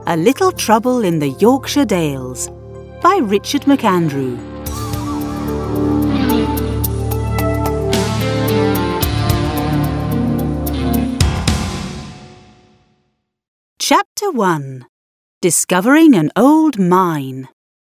A Little Trouble in the Yorkshire Dales by Richard McAndrew. Chapter 1. Discovering an Old Mine.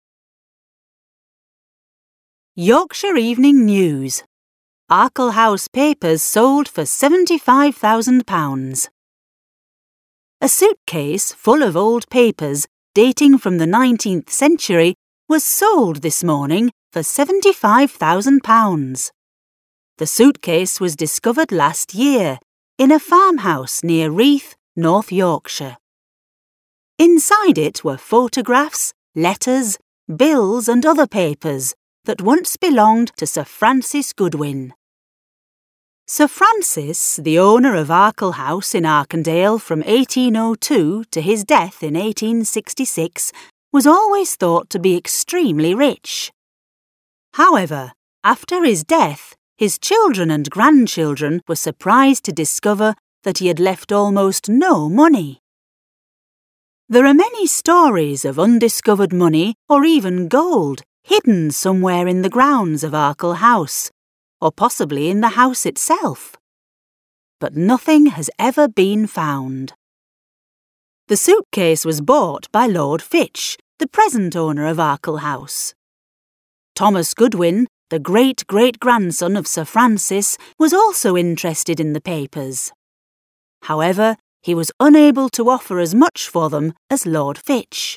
Yorkshire Evening News. Arkle House papers sold for £75,000. A suitcase full of old papers dating from the 19th century was sold this morning for £75,000. The suitcase was discovered last year in a farmhouse near Reeth, North Yorkshire. Inside it were photographs, letters, bills and other papers that once belonged to Sir Francis Goodwin. Sir Francis, the owner of Arkle House in Arkendale from 1802 to his death in 1866, was always thought to be extremely rich. However, after his death, his children and grandchildren were surprised to discover that he had left almost no money. There are many stories of undiscovered money or even gold hidden somewhere in the grounds of Arkle House, or possibly in the house itself. But nothing has ever been found. The suitcase was bought by Lord Fitch, the present owner of Arkle House. Thomas Goodwin, the great-great-grandson of Sir Francis, was also interested in the papers. However, he was unable to offer as much for them as Lord Fitch.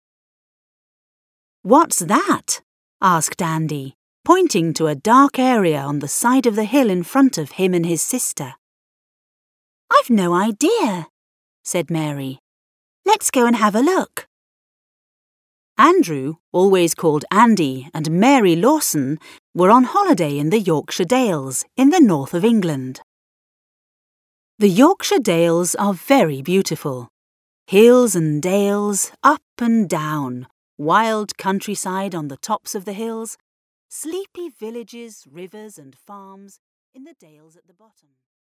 "What's that?" asked Andy, pointing to a dark area on the side of the hill in front of him and his sister. "I've no idea," said Mary. "Let's go and have a look." Andrew, always called Andy, and Mary Lawson were on holiday in the Yorkshire Dales in the north of England. The Yorkshire Dales are very beautiful. Hills and dales, up and down, wild countryside on the tops of the hills, sleepy villages, rivers and farms in the dales at the bottom.